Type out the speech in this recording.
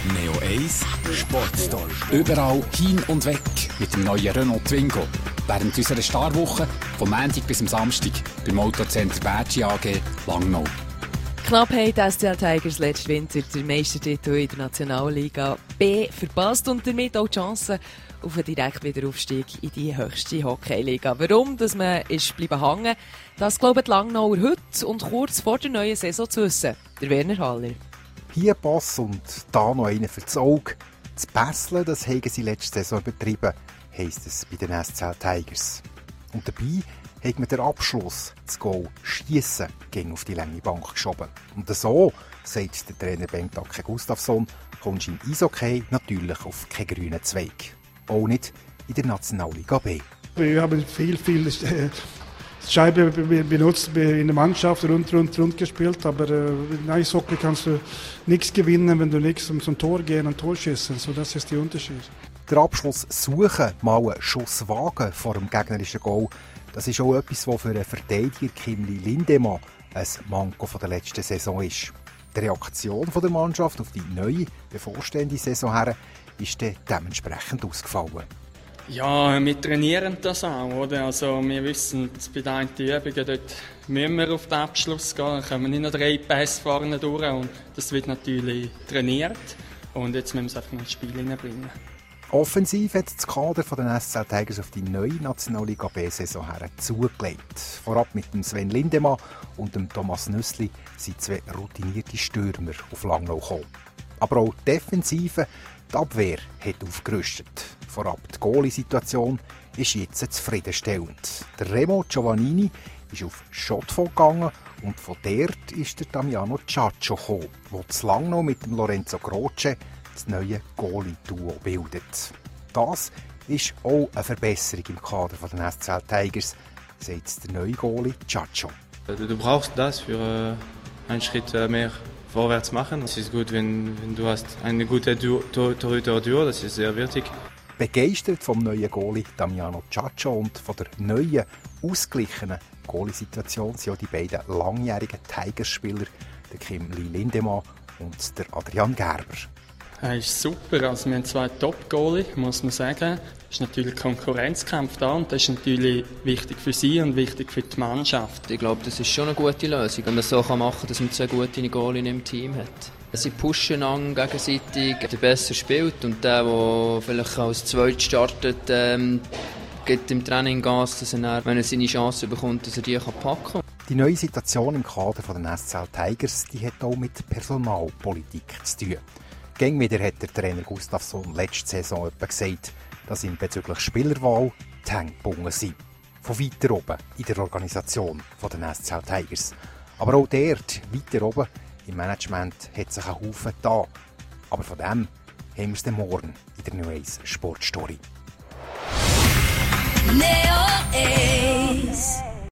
Neo 1 Sportstory. Überall hin und weg mit dem neuen Renault Twingo. Während unserer Starwoche vom Montag bis am Samstag beim Autocenter Bergi AG Langnau. Knapp haben die SCL Tigers letzten Winter den Meistertitel in der Nationalliga B verpasst und damit auch die Chance auf einen direkten Wiederaufstieg in die höchste Hockeyliga. Warum dass man ist bleiben hängen, das glauben die Langnauer heute und kurz vor der neuen Saison zu wissen. Der Werner Haller. Hier Pass und da noch einen für das Auge. Das Pässeln, das haben sie letzte Saison übertrieben, heisst es bei den SCL Tigers. Und dabei hat man den Abschluss, das Goal Schiessen, gegen auf die lange Bank geschoben. Und so, sagt der Trainer Bentake Gustafsson, kommst du im Eishockey natürlich auf keinen grünen Zweig. Auch nicht in der Nationalliga B. Wir haben viel Scheibe benutzt in der Mannschaft, rund gespielt, aber in Eishockey kannst du nichts gewinnen, wenn du nichts zum Tor gehen und Tor schießen. So, das ist der Unterschied. Der Abschluss suchen, mal einen Schuss wagen vor dem gegnerischen Goal, das ist auch etwas, was für einen Verteidiger Kimli Lindemann ein Manko der letzten Saison ist. Die Reaktion der Mannschaft auf die neue, bevorstehende Saison her ist dann dementsprechend ausgefallen. Ja, wir trainieren das auch, oder? Also wir wissen, bei den einen Übungen dort müssen wir auf den Abschluss gehen, dann kommen nicht noch 3 Pässe vorne durch und das wird natürlich trainiert und jetzt müssen wir es einfach ins Spiel hineinbringen. Offensiv hat das Kader der SCL Tigers auf die neue Nationalliga B-Saison her zugelegt. Vorab mit dem Sven Lindemann und dem Thomas Nüssli sind 2 routinierte Stürmer auf Langnau gekommen. Aber auch die Defensive, die Abwehr hat aufgerüstet. Vorab die Goalie-Situation ist jetzt zufriedenstellend. Der Remo Giovannini ist auf Schottfond gegangen und von dort ist der Damiano Ciaccio gekommen, der zu Langnau mit dem Lorenzo Croce das neue Goalie-Duo bildet. Das ist auch eine Verbesserung im Kader der SCL Tigers, sagt der neue Goalie Ciaccio. Du brauchst das für einen Schritt mehr vorwärts machen. Es ist gut, wenn du hast eine gute Torhüter-Duo, das ist sehr wichtig. Begeistert vom neuen Goalie Damiano Ciaccio und von der neuen, ausgeglichenen Goalie-Situation sind auch die beiden langjährigen Tigers-Spieler, der Kimli Lindemann und der Adrian Gerber. Er ist super, also wir haben 2 Top-Goalie, muss man sagen. Es ist natürlich Konkurrenzkampf da und das ist natürlich wichtig für sie und wichtig für die Mannschaft. Ich glaube, das ist schon eine gute Lösung, wenn man es so machen kann, dass man 2 gute Goalien im Team hat. Sie pushen an gegenseitig, der besser spielt und der vielleicht als Zweit startet, gibt im Training Gas, dass er, wenn er seine Chance bekommt, dass er die packen kann. Die neue Situation im Kader der SCL Tigers, die hat auch mit Personalpolitik zu tun. Gäng wieder hat der Trainer Gustafsson letzte Saison gesagt, dass ihm bezüglich Spielerwahl die Hände gebunden sind. Von weiter oben in der Organisation der SCL Tigers. Aber auch dort, weiter oben im Management, hat sich ein Haufen da. Aber von dem haben wir es dann morgen in der Neo 1 Sportstory. Neo 1